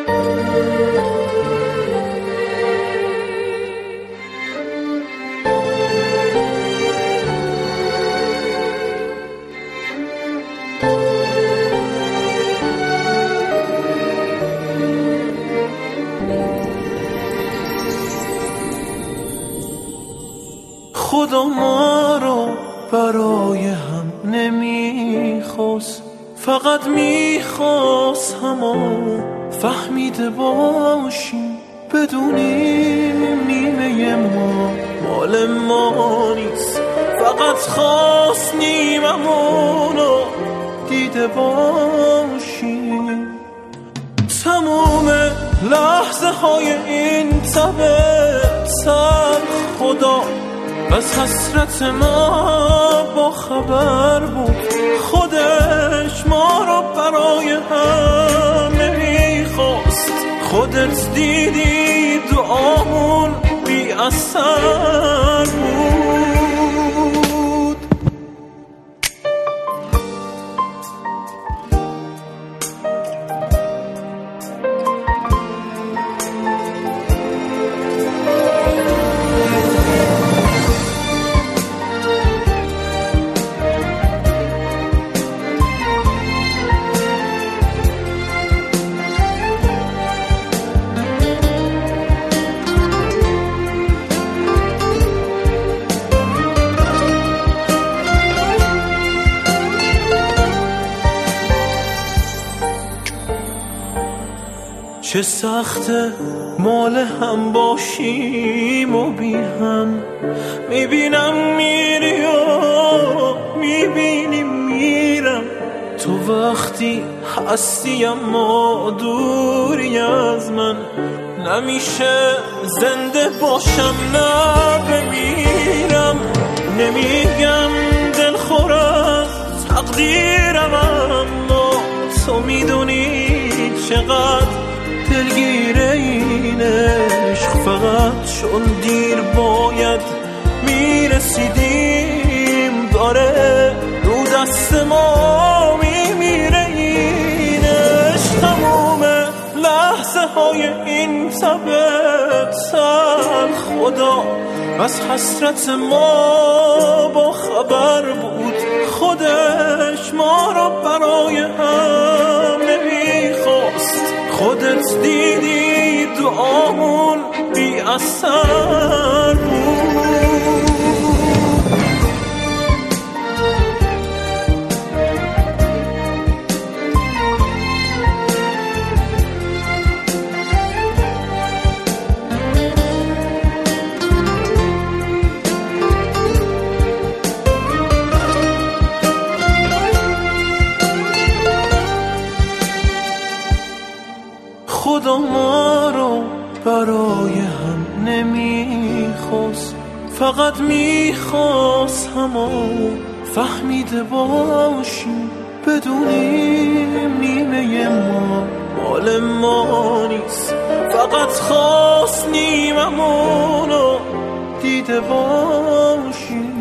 خدا ما رو برای هم نمیخواست، فقط میخواست همون فهمیده باشیم، بدونیم نیمه ما مال ما نیست، فقط خواست نیممونو دیده باشیم. تموم لحظه های این تبت خدا از حسرت ما با خبر بود، خودش ما رو برای هم نمیخواست، خودت دیدی دعامون بی اثر بود. چه سخته مال هم باشیم و بی هم، میبینم میری و میبینیم میرم، تو وقتی هستی اما دوری از من، نمیشه زنده باشم نه بمیرم، نمیگم دلخور از تقدیرم، اما تو میدونی چقدر دلگیره این عشق، فقط چون دیر باید میرسیدیم، داره رو دست ما میمیره این عشق. تموم لحظه های این تبت خدا از حسرت ما با خبر بود، خودش ما رو برای هم نمیخواست، خودت دیدی دعامون بی اثر بود. خدا ما رو برای هم نمیخواست، فقط میخواست همون فهمیده باشیم، بدونیم نیمه ما مال ما نیست، فقط خواست نیممونو دیده باشیم.